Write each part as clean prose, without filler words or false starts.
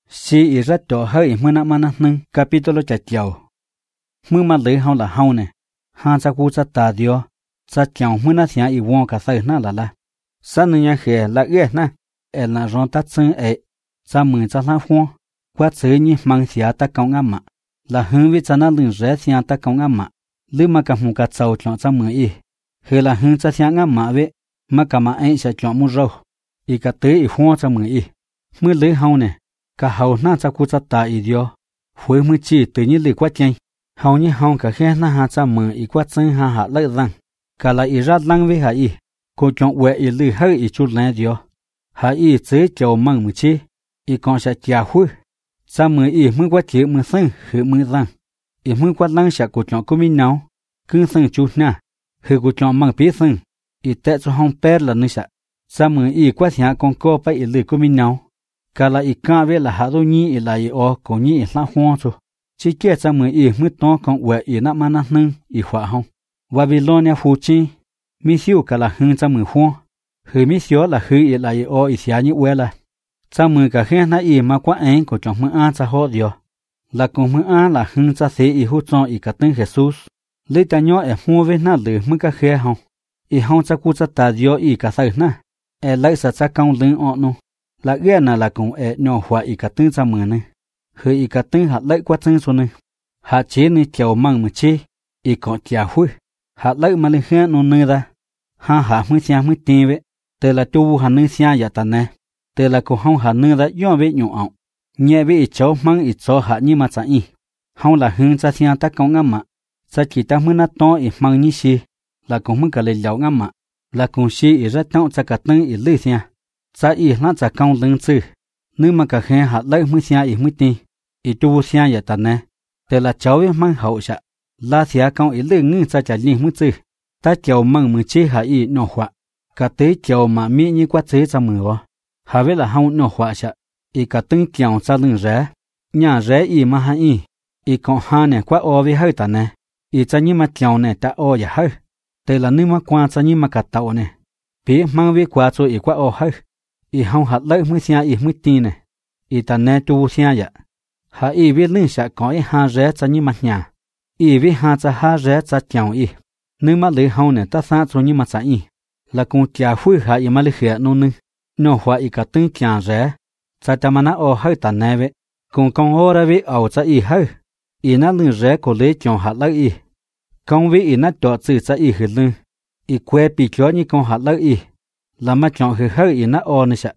Si y rất trọ hơi mưa nạ mana nâng capítulo chả chiều. Mưa mà lấy hao là hao nè. Hàn sa cu sa ta dio. Sa chiều mưa nạ xia y vong cả sợi nạ là. Sa nâng nhà khề là ghê nè. Ê là rong tát sân ê. Sa mừng sa la phong. Quát sợi nhỉ mang xia ta công ngắm mà. Là hướng với sa nạ lưng rẽ xia ta công ngắm mà. Lưu mà cả mù cả sầu chọn sa mừng y. Hề là hướng sa xia ngắm mà vậy. Mà cả mà anh sẽ chọn mu râu. Y cả tới y phong sa mừng y. Mưa lấy hao nè. Cả hầu na sa cu sa ta y dio. Phối mưa chỉ tự nhiên lì quát nhanh. Hầu như hông cả khe na ha sa mừng y quát sân ha hạ lợi rằng. Cả là y ra lăng với hạ y. Cô chọn quẹ y lì hơi y chút lẽ dio. Hạ y chế chầu mừng mưa chi. Y còn sẽ chà khui. Sa mừng y mưa quát chỉ mưa sân khử mưa rằng. Y mưa quát lăng sẽ cô chọn cô minh nào. Cưng sân chút na. Khử cô chọn mừng bí sân. Y tệ cho hông bét là nơi sẽ. Sa mừng y quát hạ con cô phải y lì cô minh nào. Cả là y ca về là hạ đô nhi y là y ô cổ nhi y la hoang cho. Chỉ kia sa mừng y mưa to con quẹ y nạ mà nạ nâng y khỏa hông. Và vì lo nha phụ chi. Mi siêu cả là hương sa mừng hoang. Hư mi siêu là hư y là y ô y xá như quẹ là. Sa mừng cả khe na y mà quá anh của chồng mưa an sa hốt dio. Là cùng mưa an là hương sa xế y hút cho y cả tên Jesus. Lấy ta nhỏ e mua về na lử mưa cả khe hông. Y hông sa cu sa ta dio y cả sợi na. E lấy sa công lưng ọ nô. Là ghé là cùng e nhỏ hóa y cả tên sa mừng này. Hư y cả tên hạt lấy quá chân xuống này. Hạt chế này chèo măng mà chi. Y còn chà hôi. Hạt lấy mà lên khe nô nơi ra. Hạt mới xa mới tiền vậy. Tờ là chú hạt nơi xa giả tàn nè. Tờ là cô hông hạt nơi ra do vậy nhỏ ọng. Nhẹ với y cháu măng y cháu hạt như mà chẳng y. Hông là hương xa xa ta công ngắm mà. Sa chỉ ta mới nát to y măng như xì. Là cũng mới cả lời lão ngắm mà. Là cũng xì y rất trọng cha cả tên y lư xa. Sa y lát cha công lưng sư. Nếu mà cả khe hạt lấy mới xa y mới tiền. Y chú xa giả tàn nè. Tờ là cháu với măng hậu xa. Là xa công y lư ngưng sa trả liên mới sư. Ta chèo măng mừng chế hạ y nhỏ khỏa. Cả tế chèo mà mỹ như quá chế sa mừng vô. Hà với là hông nhỏ khỏa xa. Y cả tưng chèo sa lưng rẽ. Nhà rẽ y mà hạ y. Y còn hà nè quá ô với hơi tàn nè. Y cha như mà chèo nè ta ô giả hơi. Tờ là nếu mà qua cha như mà cả tàu nè. Bí mang với quá cho y quá ô hơi. Y hông hạt lấy mới xa y mới tin nè. Y ta nè chú xa dạ. Hà y với lưng sẽ có y hà rẽ cha như mà nhà. Y với hà rẽ cha chèo y. Nếu mà lấy hông nè ta xa cho như mà xa y. Là cũng chà phui hạ y mà lấy khẽ nô nâng. Nó hóa y cả tương chà rẽ. Cha ta mà ná ô hơi tà nè vậy. Cũng con ô ra với ẩu cha y hơi. Y ná lưng rẽ cổ lấy chọn hạt lấy y. Con với y ná trọ chữ cha y hư lưng. Y quê bị chó như con hạt lấy y. Là mà chọn hư hơi y ná ô nè sạ.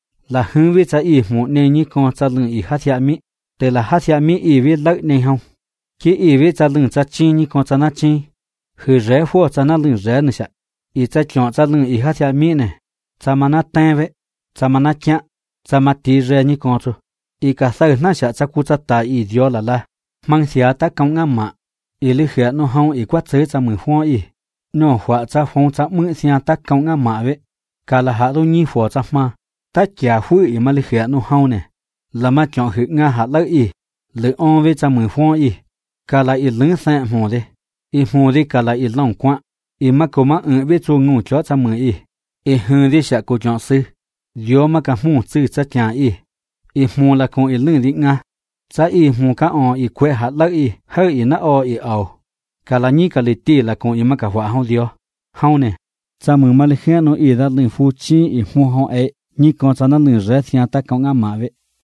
Là hương với cha y một nền như con cha lưng y hát dạ mỹ. Để là hát dạ mỹ y với lấy nền hông. Khi y với cha lưng cha chi như con cha ná chi. Hư rẽ phô cha ná lưng rẽ nè sạ. Y cha chọn cha lưng y hát dạ mỹ nè. Cha mà ná tên vậy. Cha mà ná chạ. Cha mà tí rẽ như con chú. Y cả sơ ná sạ cha cu cha ta y dió là. Mang xía ta công ngắm mạ. Y lý khẽ nó hông y quát chế cha mừng phong y. Nó hóa cha phong cha mượn xía ta công ngắm mạ vậy. Cả là hạ đô nhi phổ cha ma. Ta chả phui y mà lý khẽ nó hông nè. Là mà chọn hữu nga hạ lợi y. Lợi ôn với cha mừng phong y. Cả là y lưng xạ mồ đi. Y mồ đi cả là y lòng quạ. Y mà cô mà với chú ngủ chó cha mừng y. Y hương đi sẽ cô chọn sư. Dió mà cả mù sư cha chả y. Y mồ là con y lưng đi nga. Cha y mồ cả ổ y quẹ hạt lợi y. Hơi y ná ổ y ổ. Cả là nhi cả lì tì là con y mà cả họa hông dió. Hông nè. Cha mừng mà lì khẽ nó y ra lưng phu chi y mồ hông ấy. Nhi con cha nó lưng rẽ thịa ta công ngắm mà vậy.